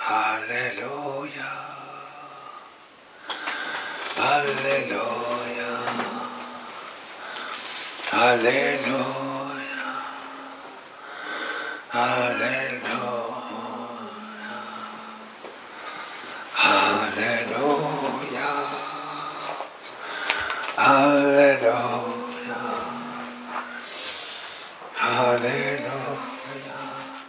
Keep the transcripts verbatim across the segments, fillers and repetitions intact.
Alléluia. Alléluia. Alléluia. Alléluia. Alléluia. Alléluia. Alléluia.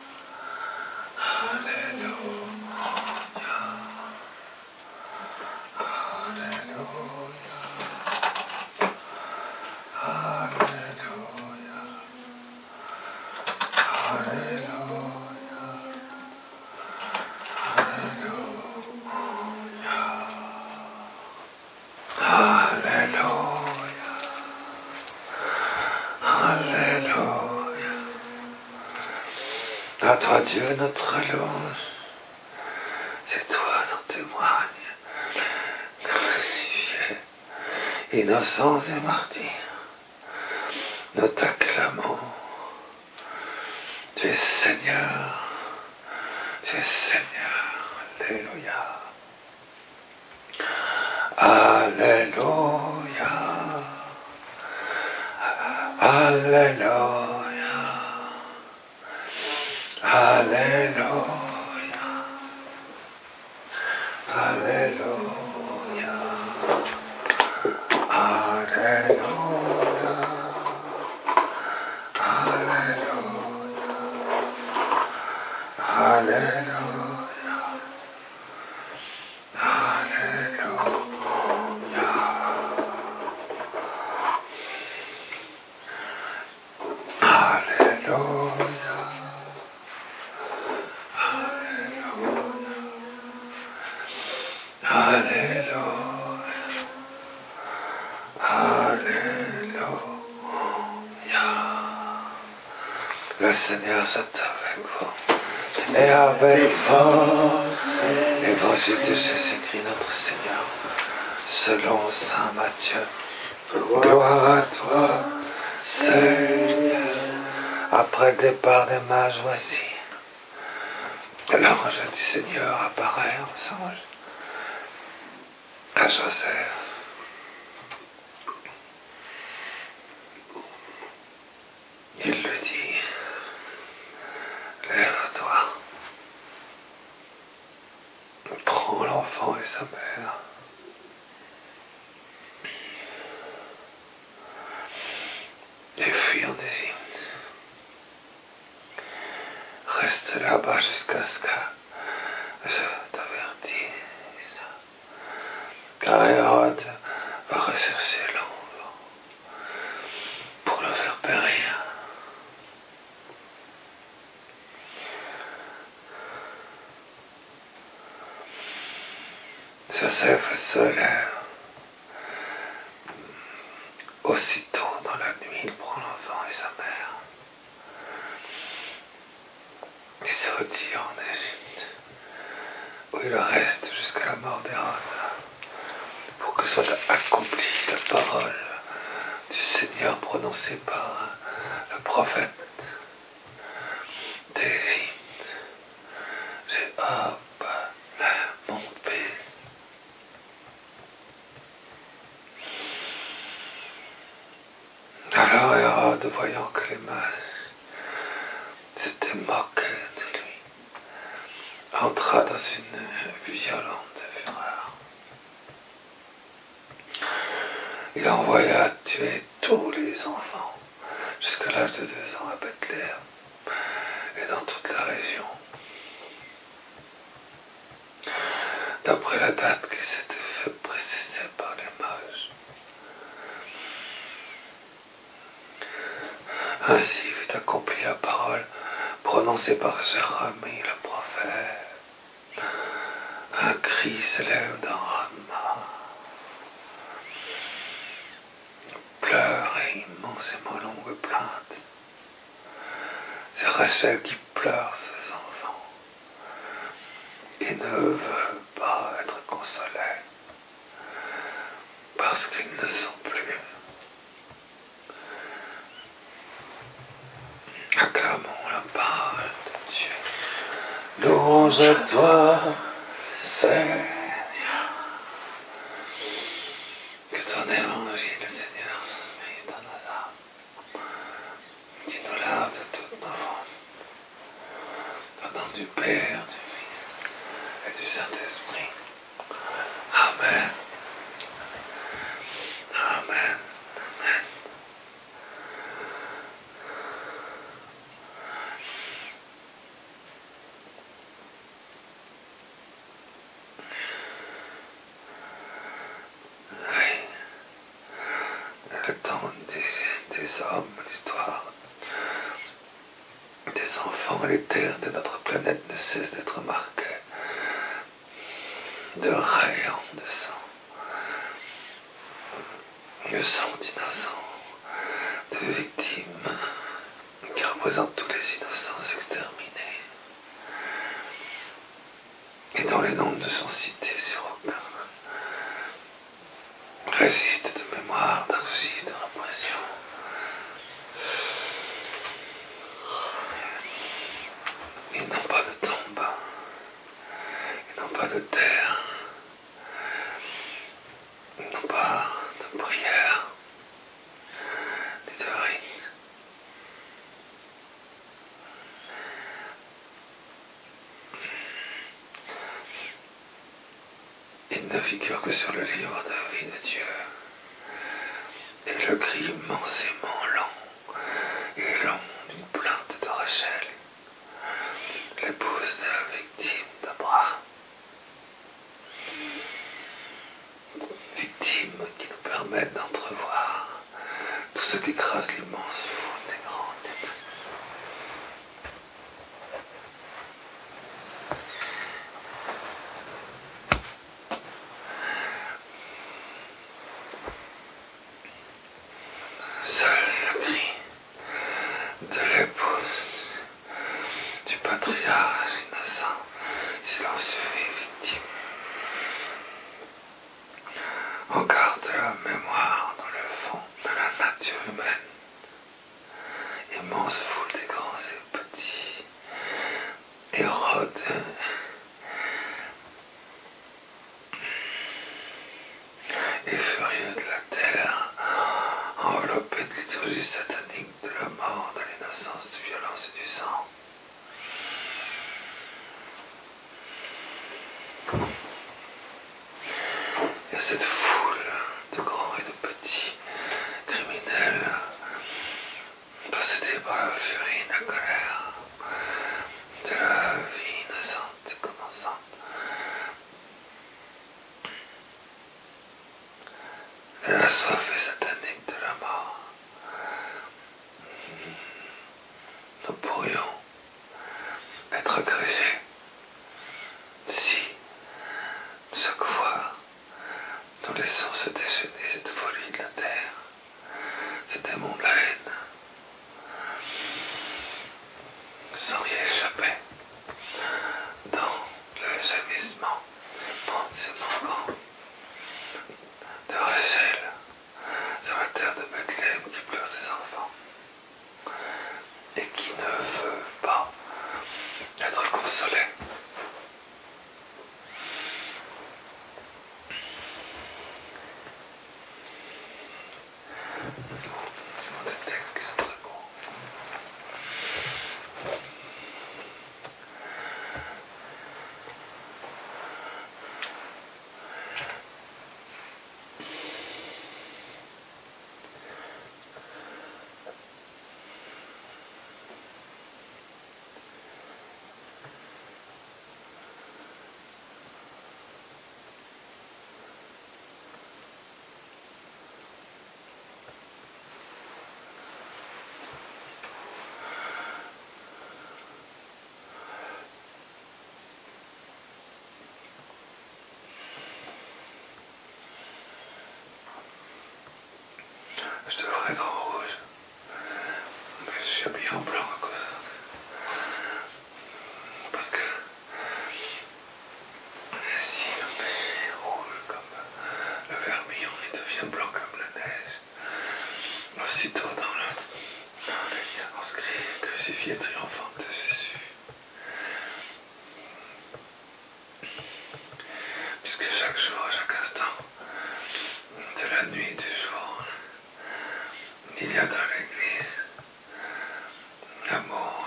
À toi Dieu notre louange, c'est toi dont témoigne nos sujets, innocents et martyrs. Nous t'acclamons, tu es Seigneur, tu es Seigneur, Alléluia. Alléluia. Alléluia. Alléluia. Alléluia. Alléluia. Alléluia. Alléluia. Alléluia. Alléluia. Alléluia. Le Seigneur soit avec vous et avec vous. Évangile de Jésus-Christ notre Seigneur, selon saint Matthieu. Gloire à toi, Seigneur. Après le départ des mages, voici, l'ange du Seigneur apparaît en songe à Joseph. Il lui dit, lève-toi, prends l'enfant et sa mère, et fuis en Égypte. Reste là-bas jusqu'à ce que je t'avertisse, car Hérode va rechercher l'enfant pour le faire périr. Joseph se lève. Aussitôt dans la nuit, il prend l'enfant et sa mère. Il se retire en Égypte, où il reste jusqu'à la mort d'Hérode, pour que soit accomplie la parole du Seigneur prononcée par le prophète d'Égypte. J'ai hop, mon fils. Alors Hérode, voyant que les mages s'étaient moqués de lui, entra dans une violente fureur. Il envoya tuer tous les enfants jusqu'à l'âge de deux ans à Bethléem et dans toute la région, d'après la date qui s'était fait préciser par les mages. Ainsi fut accomplie la parole prononcée par Jérémie le prophète. Un cri s'élève dans Rama. Pleurs et immensément longue plainte. C'est Rachel qui pleure ses enfants et ne veut pas être consolée parce qu'ils ne sont plus. Acclamons la parole de Dieu. Louons louange à toi, Seigneur. Que ton évangile, Seigneur, vive dans nos âmes, qui nous lave de toutes nos fautes. Au nom du Père, du Fils et du Saint-Esprit. Amen. Amen. Amen. Le temps des, des hommes, l'histoire des enfants, les terres de notre planète ne cessent d'être marquées de rayons de sang, le sang d'innocents, de victimes qui représentent tous les innocents exterminés et dont les noms ne sont cités sur aucun registre de mémoire, d'archives, de répression. Ils n'ont pas de tombe, ils n'ont pas de terre, ils n'ont pas de prière, ni de rite. Ils ne figurent que sur le livre de vie de Dieu. Et le cri immensément long et long d'une plainte de Rachel, l'épouse de la victime d'Abraham. Victime qui nous permet d'entrevoir tout ce qu'écrase l'immense foule des grands et des petits. Seul le cri de l'épouse du patriarche innocent, silencieux et victime, on garde la mémoire dans le fond de la nature humaine, immense foule des grands et petits, Hérode, et furieux de la terre, enveloppé de liturgie satanique de la mort, de l'innocence, du violence et du sang. Il y a cette foule de grands et de petits criminels possédés par la furie et la colère de la vie innocente et commençante, de la soif et satanique de la mort. Nous pourrions être agrégés si, chaque fois, nous laissons se déchaîner cette folie de la terre, ce démon de la haine, sans y échapper, dans le gémissement immensément grand de Rachel sur la terre de Bethléem qui pleure ses enfants et qui ne veut pas être consolée. Des textes qui sont très beaux. Je devrais être en rouge, mais je suis habillé en blanc à cause de... Parce que si le péché est rouge comme le vermillon, il devient blanc comme la neige. Aussitôt dans le, dans les liens inscrits, crucifié triomphante de Jésus. chaque jour, à chaque instant, de la nuit, du jour, il y a dans l'Église l'amour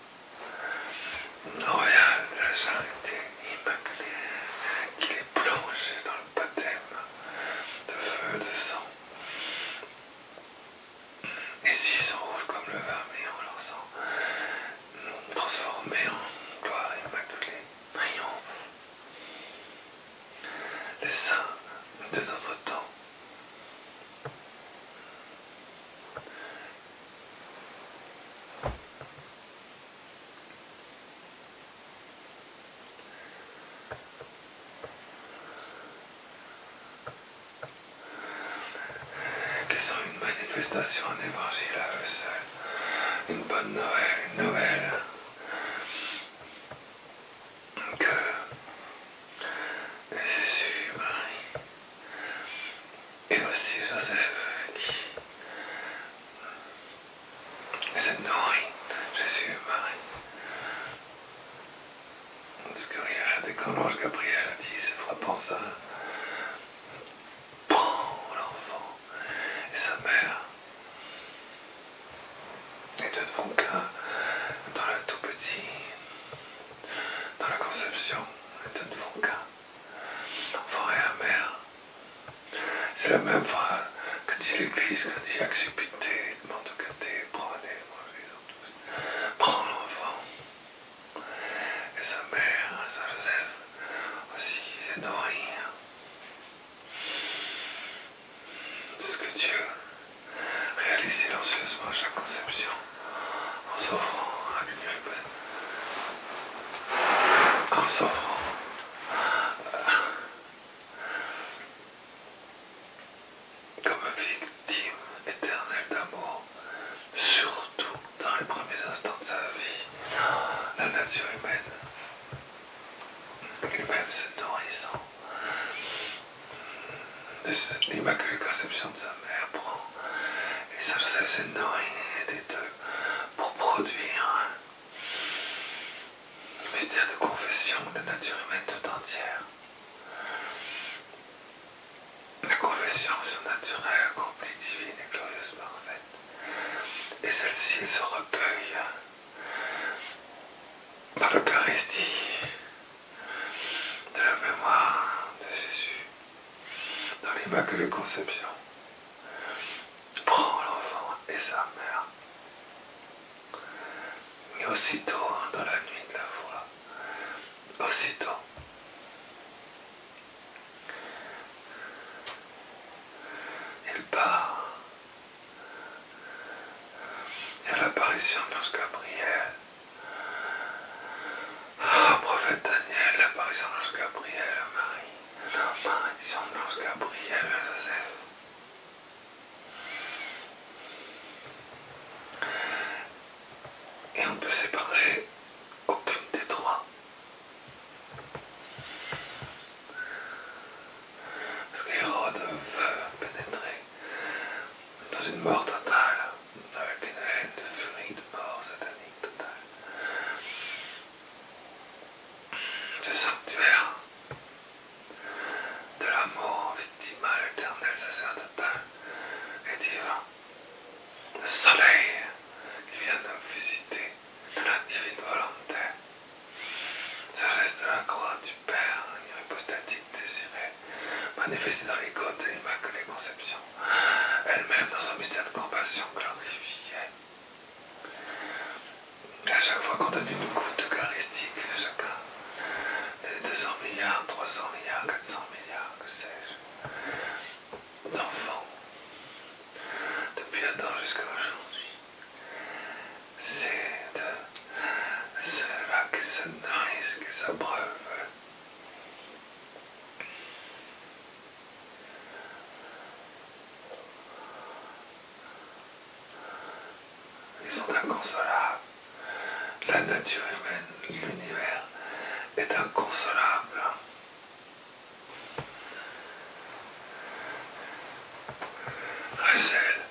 royal de la charité immaculée qui les plonge dans le baptême de feu, de sang. Et s'ils sont rouges comme le vermillon, leur sang transformé en gloire immaculée, triomphe. Les saints de notre temps. Qui sont une manifestation, un évangile à eux seuls, une bonne Noël, une Noël que Jésus, Marie et aussi Joseph qui s'est nourri, Jésus et Marie. Parce que regardez, quand l'ange Gabriel a dit, c'est frappant ça, prends l'enfant et sa mère et ne font qu'un dans le tout petit, dans la conception, et ne font qu'un. L'enfant et la mère. C'est la même phrase que dit l'Église, que dit Accipité, demande au caté, prenez, mangez-en tous. Prends l'enfant et sa mère, Saint Joseph, aussi s'est nourri. C'est ce que Dieu réalise silencieusement à chaque conception, en s'offrant à l'union hypothèque, en s'offrant comme victime éternelle d'amour, surtout dans les premiers instants de sa vie, la nature humaine, lui-même se nourrissant de l'immaculée conception de sa mère, prend, et Saint Joseph se nourrit des deux pour produire le mystère de confession de la nature humaine tout entière. La confession surnaturelle, accomplie, divine et glorieuse, parfaite. Et celle-ci se recueille par l'Eucharistie de la mémoire de Jésus dans l'Immaculée Conception. Prends l'enfant et sa mère. Et aussitôt, dans la nuit de la foi, aussitôt, il part. Il y a l'apparition de l'ange Gabriel. Ah, prophète Daniel, l'apparition de l'ange Gabriel à Marie. L'apparition de l'ange Gabriel à Joseph. Et on ne peut séparer aucune des trois. Parce qu'Hérode veut pénétrer dans une mort totale, avec une haine de furie, de mort satanique totale. Ce sanctuaire de l'amour victimal, éternel, sacerdotal et divin. Le soleil qui vient de nous visiter de la divine volonté. Ce geste de la croix du Père, l'union hypostatique désirée, manifestée dans les côtes de l'Immaculée Conception, elle-même dans son mystère de compassion glorifiée. Et à chaque fois qu'on donne une goutte eucharistique, chacun des deux cents milliards, trois cents milliards, quatre cents milliards, que sais-je, d'enfants, depuis Adam jusqu'à aujourd'hui, c'est de ceux-là qui se nourrissent, qui s'abreuvent. Ils sont inconsolables. La nature humaine, l'univers est inconsolable. Rachel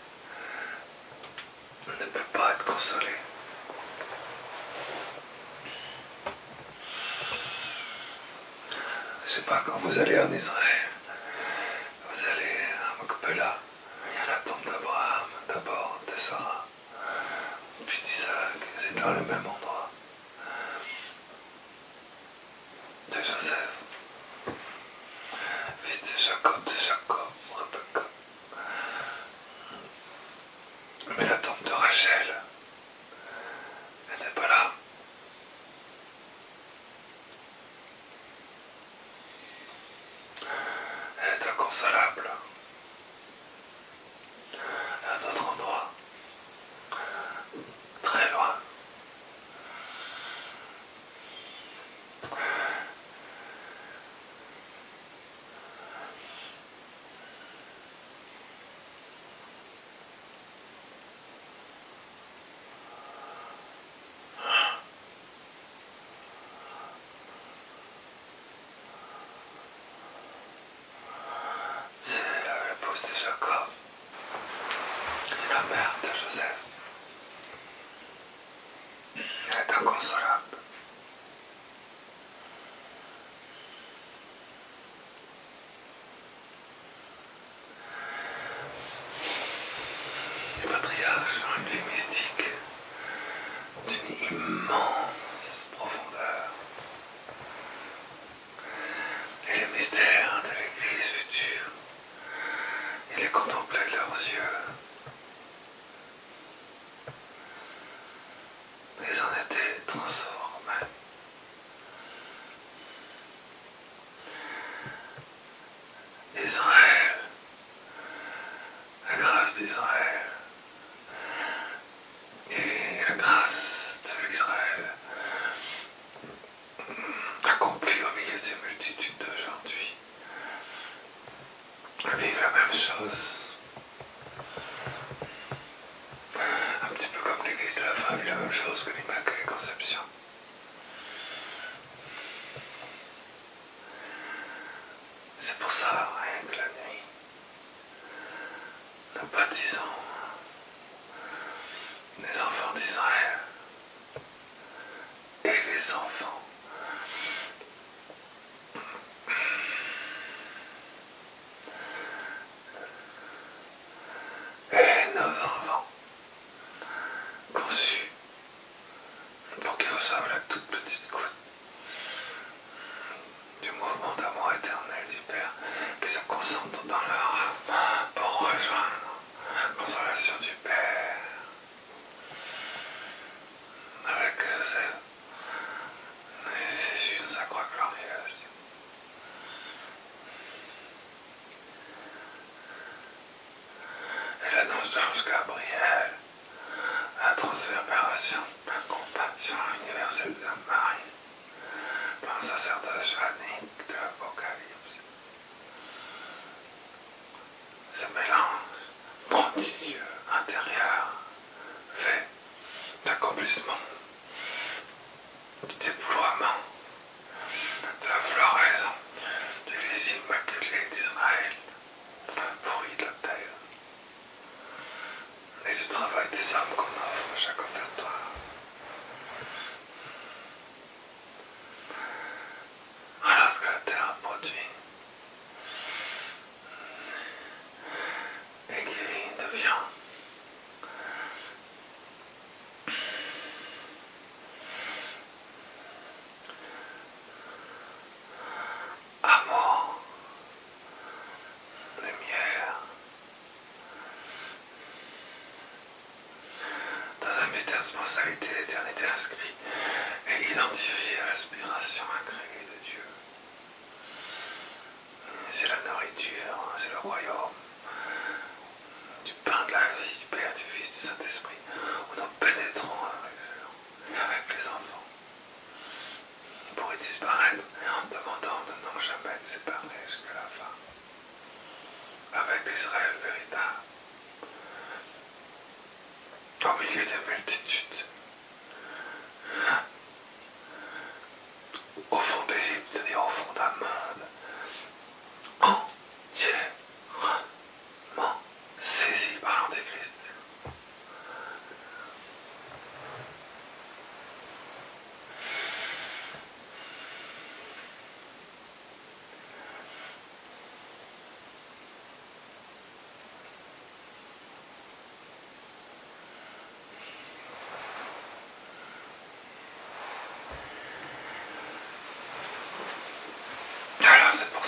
ne peut pas être consolée. Je sais pas, quand vous allez en Israël, vous allez à Mokpela, il y a la tombe d'Abraham, d'abord, de Sarah, puis d'Isaac, c'est dans le même endroit. De Joseph, fils de Jacob, de Jacob, Rebecca. Mais la tombe de Rachel, elle n'est pas là. Elle est inconsolable. À un autre endroit, très loin. C'est la épouse de Jacob et la mère de Joseph. Elle est inconsolable. Les patriarches ont une vie mystique d'une immense profondeur. Et les mystères de l'Église future, ils les contemplaient de leurs yeux. Ils en étaient transformés. Israël, la grâce d'Israël et la grâce de l'Israël accomplie au milieu des multitudes d'aujourd'hui vivent la même chose. Un petit peu comme l'Église de la fin vit la même chose que l'Immaculée Conception. C'est pour ça, rien que la nuit, nous baptisons les enfants d'Israël et les enfants et nos enfants conçus pour qu'ils reçoivent la toute petite goutte du mouvement d'amour éternel du Père qui se concentre dans leur âme pour rejoindre la consolation du Père avec Joseph et Jésus dans sa croix glorieuse. Et l'annonce d'ange Gabriel, la transfiguration, la compassion universelle de Marie, par le sacerdoce johannique de l'Apocalypse. Ce mélange prodigieux intérieur fait l'accomplissement du déploiement de la floraison du lys immaculé d'Israël, fruit de la terre, et du travail des hommes qu'on offre à chaque offertoire. Voilà ce que la terre a produit et qui devient amour, lumière, dans un mystère de spontanéité, l'éternité inscrit et identifié à l'aspiration agrégée de Dieu. C'est la nourriture, c'est le royaume du pain de la vie, du Père, du Fils, du Saint-Esprit, où nous pénétrons avec, avec les enfants pour y disparaître en demandant de non jamais être séparés jusqu'à la fin, avec l'Israël véritable, au milieu des multitudes, au fond d'Égypte, c'est-à-dire au fond d'un monde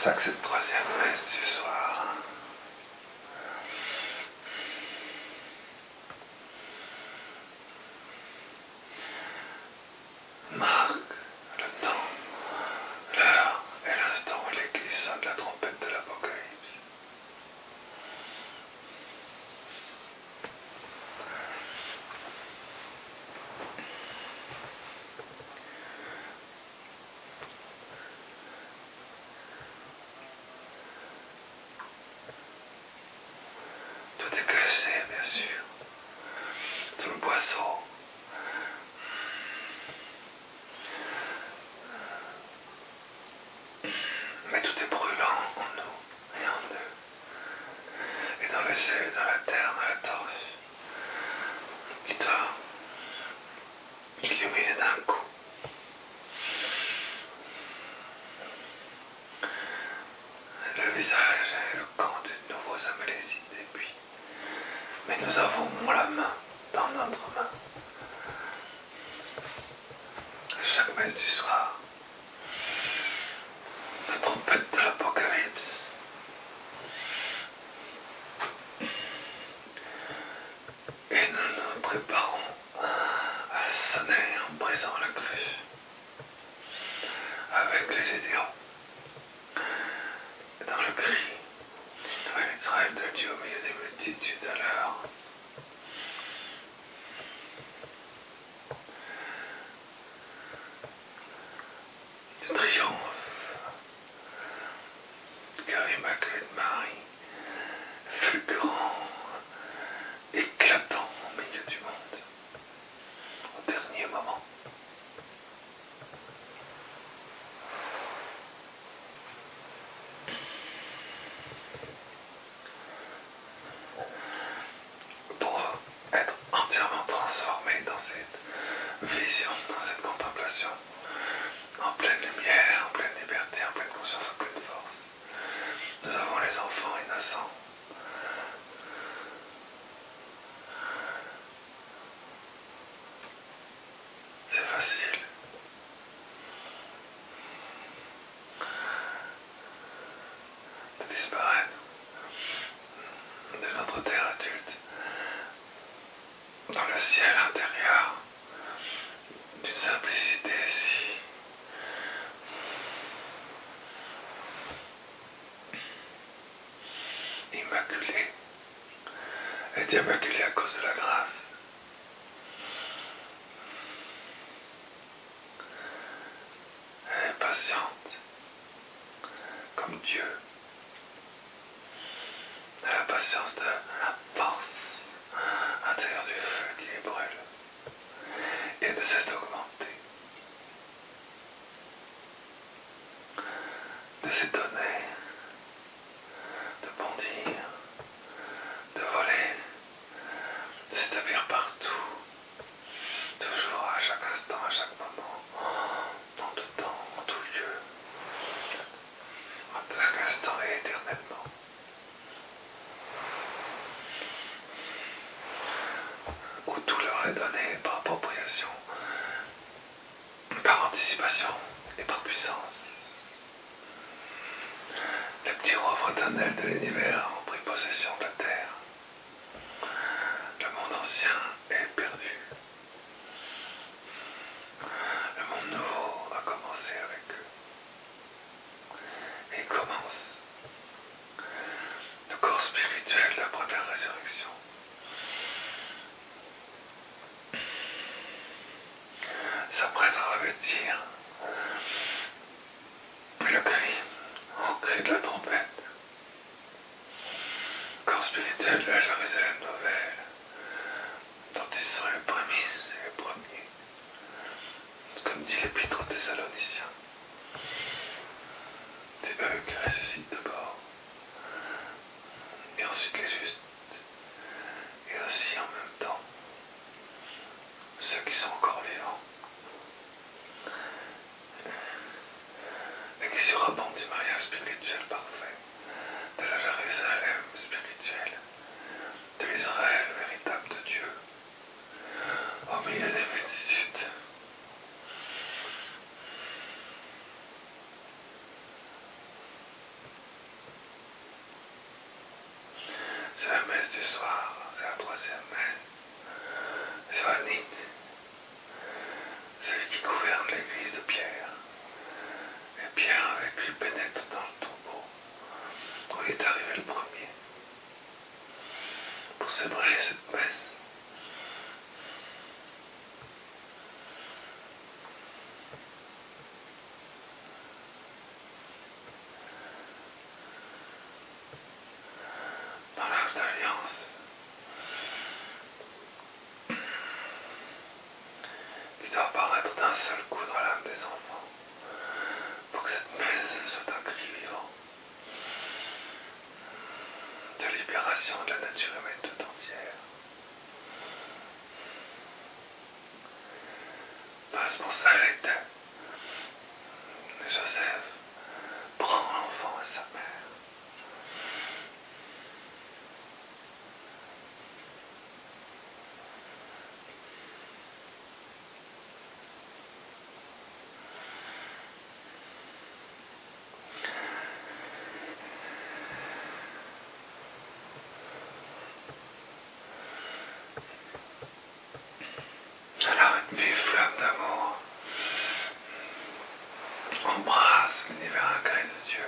ça que cette troisième messe du soir marque le temps, l'heure et l'instant où l'Église sonne la trompette de l'Apocalypse. Tout est caché, bien sûr, sous le boisseau. Mais tout est brûlant en nous et en eux, et dans le ciel, dans la terre, dans la torche, qui doit illuminer d'un coup. Le visage éloquent des nouveaux Amalécites, et puis, mais nous avons la main dans notre main. À chaque messe du soir, la trompette de l'Apocalypse. Et nous nous préparons à sonner en brisant la cruche avec les Gédéons. Et dans le cri, une nouvelle Israël de Dieu au milieu des multitudes à l'heure. Du triomphe, du cœur immaculé de Marie, fulgurant, éclatant au milieu du monde, au dernier moment. Pour être entièrement transformé dans cette vision, dans cette contemplation, en pleine lumière, en pleine liberté, en pleine conscience, en pleine force. Nous avons les enfants innocents. C'est facile. De disparaître de notre terre adulte dans le ciel intérieur d'une simplicité si immaculée et immaculée à cause de la grâce. Elle est patiente comme Dieu. Elle a la patience de la force intérieure du feu qui les brûle et ne cesse d'augmenter, de s'étonner, de bondir, de voler, de s'établir partout, toujours à chaque instant, à chaque moment, dans tout temps, en tout lieu, à chaque instant et éternellement. Où tout leur est donné par appropriation, par anticipation et par puissance. Les petits rois fraternels de l'univers ont pris possession de la terre. Le monde ancien est perdu. Le monde nouveau a commencé avec eux. Et il commence. Le corps spirituel de la première résurrection s'apprête à revêtir le cri, au cri de la trompette. Corps spirituel de la Jérusalem nouvelle, dont ils sont les prémices et les premiers, comme dit l'Épître aux Thessaloniciens. C'est eux qui ressuscitent d'abord, et ensuite les justes, et aussi en même temps ceux qui sont encore vivants, et qui surabondent du mariage spirituel parfait, de la Jérusalem spirituelle, de l'Israël véritable de Dieu, au milieu des multitudes. c'est la messe du soir, c'est la troisième messe. Joannick, celui qui gouverne l'église de Pierre. Et Pierre avec lui pénètre dans le tombeau, où il est arrivé le premier, pour célébrer cette messe. Dans l'Arche d'Alliance, qui doit apparaître d'un seul coup dans l'âme des enfants, pour que cette messe soit un cri vivant de libération de la nature humaine tout entière. La responsabilité de Joseph prend l'enfant et sa mère. Alors une vive flamme d'amour embrasse l'univers incréé de Dieu.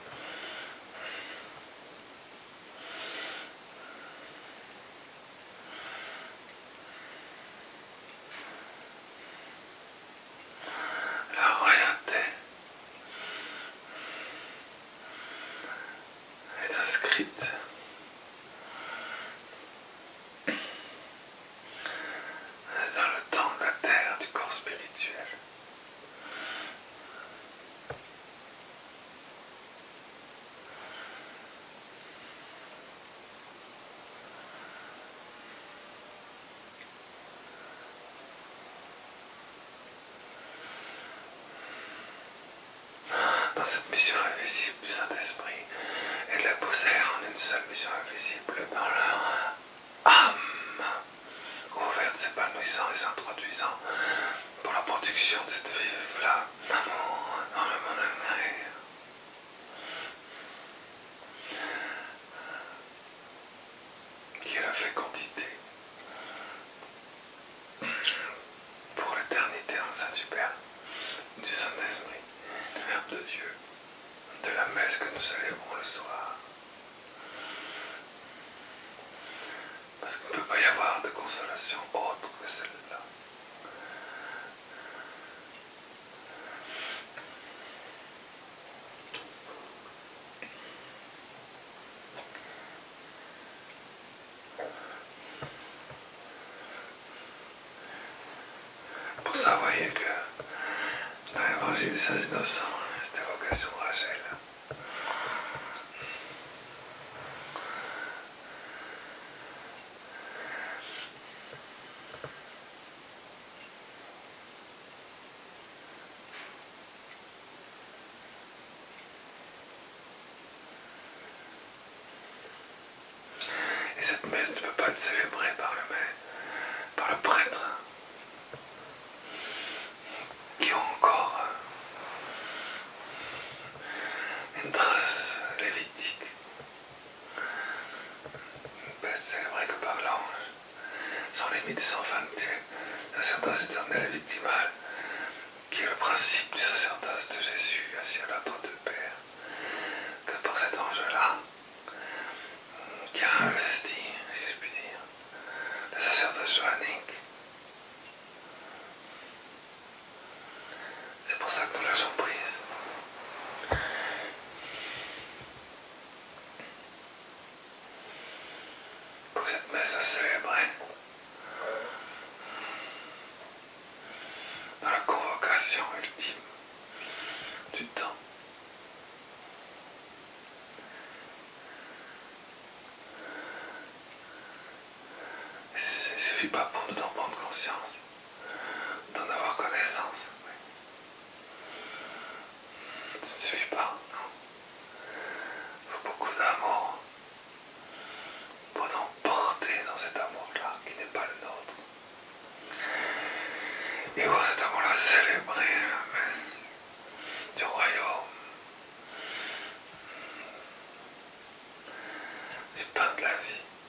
La royauté est inscrite dans le temps de la terre du corps spirituel. Dans cette mission invisible du Saint-Esprit et de la pousser en une seule mission invisible dans leur âme, ouverte, s'épanouissant et s'introduisant pour la production de cette vive flamme d'amour dans le monde à venir. Qui est la fécondité pour l'éternité en Saint-Hubert du Saint-Esprit, du Verbe de Dieu, de la messe que nous célébrons le soir. Parce qu'il ne peut pas y avoir de consolation autre que celle-là. Pour ça, vous voyez que dans l'évangile des saints innocents, cette évocation de Rachel, et cette messe ne peut pas être célébrée par le maître, par le prêtre, qui ont encore une trace lévitique. Une messe célébrée que par l'ange, sans limite et sans fin de Dieu, sacerdoce éternel et victimal, qui est le principe du sacerdoce de Jésus assis à la droite du Père, que par cet ange-là, qui a investi, si je puis dire, le sacerdoce joannique. C'est pour ça que nous lâchons prise. Pour que cette messe soit célébrée dans la convocation ultime du temps. Il ne suffit pas pour nous d'en prendre conscience, d'en avoir connaissance. Ça ne suffit pas, non. Il faut beaucoup d'amour pour nous porter dans cet amour-là qui n'est pas le nôtre. Et voir cet amour-là célébrer la messe du royaume, du pain de la vie.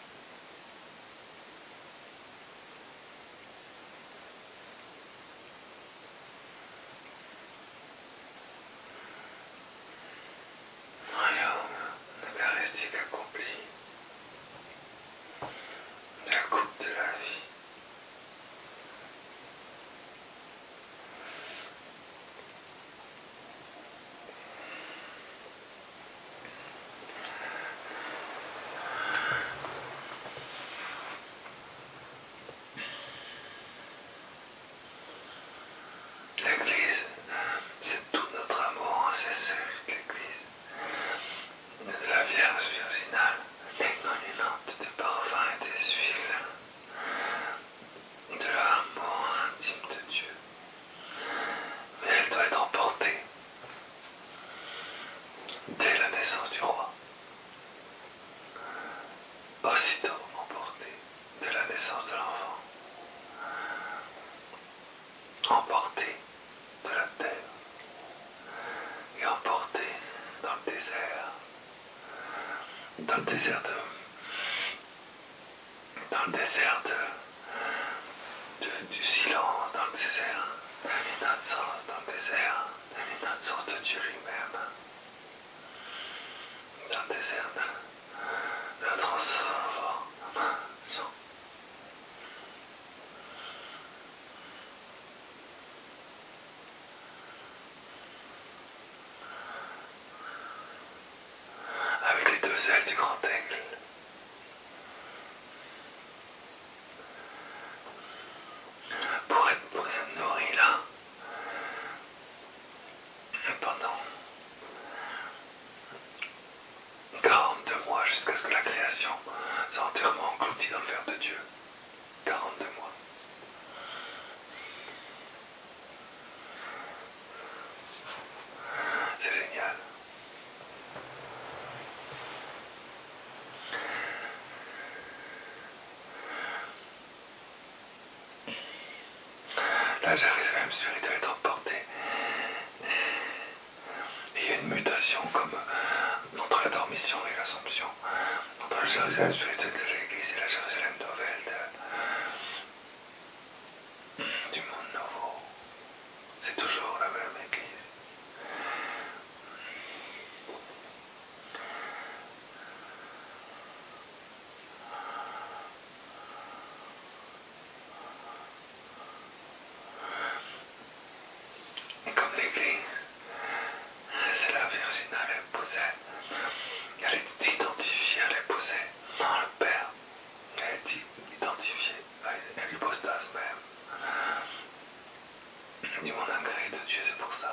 dès la naissance du roi. Aussitôt emporté de la naissance de l'enfant, emporté de la terre et emporté dans le désert, dans le désert de, dans le désert de, de, du silence, dans le désert de l'innocence, dans le désert de l'innocence de Dieu lui-même, dans le désert de, de la transformation. Avec les deux ailes du grand aigle, pour être, pour être nourri là, pendant quarante-deux mois jusqu'à ce que la création soit entièrement engloutie dans le Verbe de Dieu. quarante-deux mois. C'est génial. La Jérusalem spirituelle est emportée. Et il y a une mutation comme entre la dormition et l'assomption, entre la Jérusalem spirituelle de l'Église et la Jérusalem nouvelle de, du monde nouveau. C'est toujours la même Église. Et comme l'Église, c'est la Virgine, elle épousait, elle est identifiée à l'épouser dans le Père. Elle est identifiée à l'hypostase même du monde agréé de Dieu, c'est pour ça.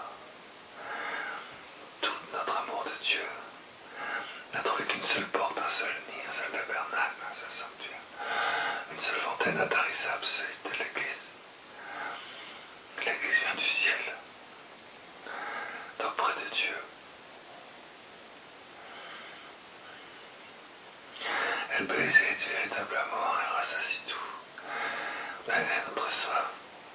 Tout notre amour de Dieu n'a trouvé qu'une seule porte, un seul nid, un seul tabernacle, un seul sanctuaire, une seule fontaine intarissable, celui de l'Église. L'Église vient du ciel, d'auprès de Dieu. Elle brise véritablement, elle rassasie tout. Elle est notre soif.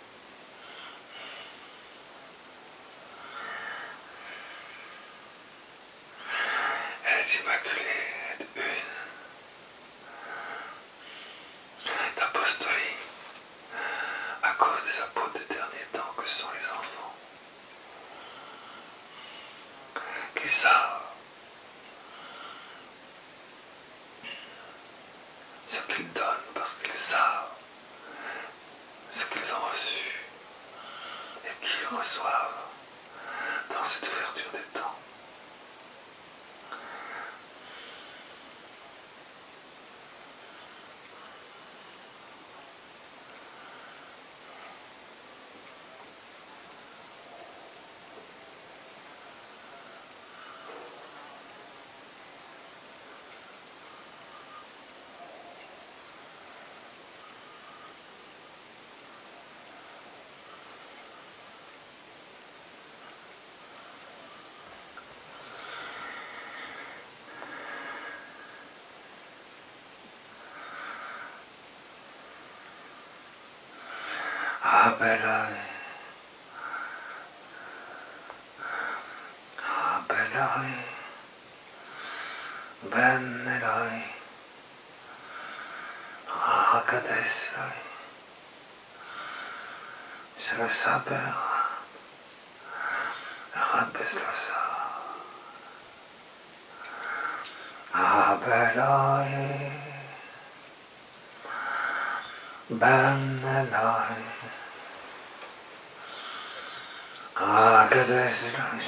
Elle est immaculée, elle est une d'apostolie à cause des apôtres des derniers temps que sont les enfants, qui savent ce qu'ils donnent parce qu'ils savent ce qu'ils ont reçu et qu'ils reçoivent dans cette ouverture des temps. Ah bella, ah bella, ben Eloi, ah Kadesh Eloi, c'est le saber, Rabes Losa, ah bella, ben Eloi, ah Kadesh Eloi,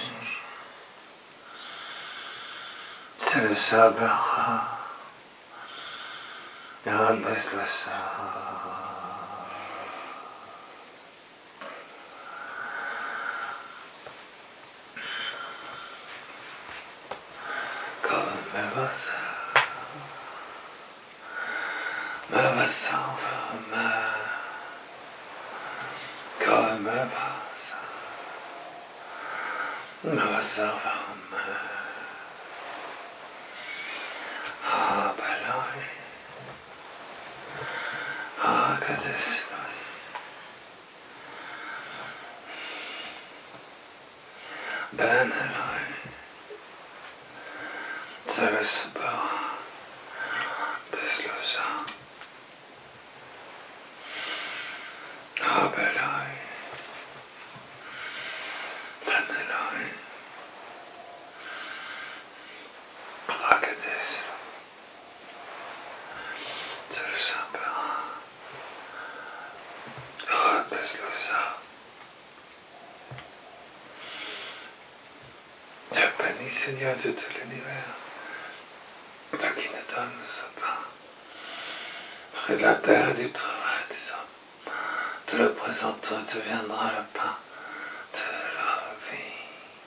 c'est le saber, Rabes Losa. Me vas a, me vas a enfermer, quand me vas a, me vas a enfermer. Seul Sabah, Beslosa, Abelai, Tanelai, Rakades, Seul Sabah, Beslosa. Dieu béni, Seigneur Dieu de l'univers, toi qui ne donnes pas de la terre et du travail des hommes, de le présent toi deviendra le pain de la vie.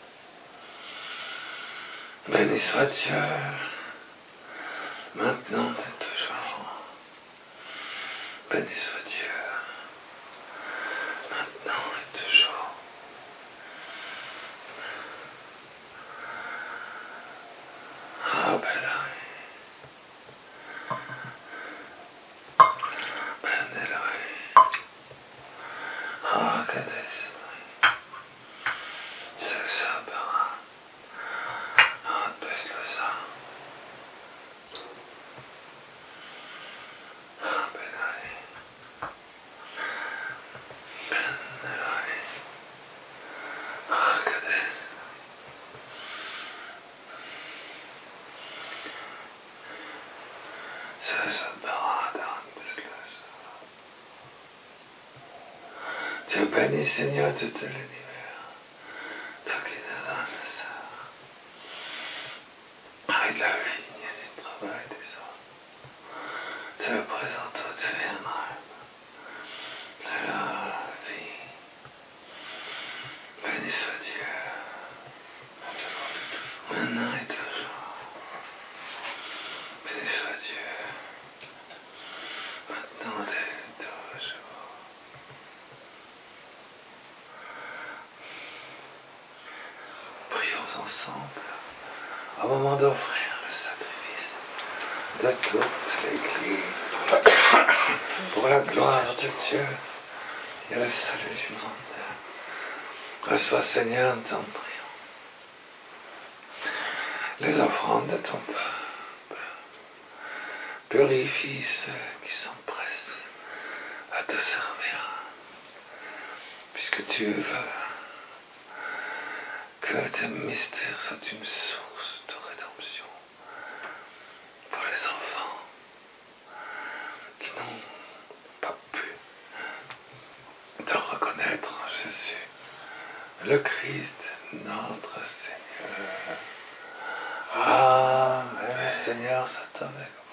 Béni soit Dieu, maintenant et toujours. Béni soit Dieu, maintenant et toujours. Ah, Belai, Benelai, ah, Kades, Seul Sabah, ah, Beslosa, ah, Belai, Benelai, ah, Kades, Seul Sabah, ah, Beslosa. Dieu béni, Seigneur, Dieu de l'univers, toi qui nous donnes ça, et de la vigne et du travail des hommes. Tu le présent, toi deviendra de la vie. Béni soit Dieu, maintenant et toujours. Béni soit Dieu, maintenant et toujours. Prions ensemble au moment d'offrir le sacrifice de toute l'Église pour la gloire de Dieu et le salut du monde. Reçois, Seigneur, nous t'en prions les offrandes de ton peuple. Purifie ceux qui sont pressés à te servir, puisque tu veux que tes mystères soient une source de rédemption pour les enfants qui n'ont pas pu te reconnaître en Jésus, le Christ, notre Seigneur. Amen. Le Seigneur soit avec vous.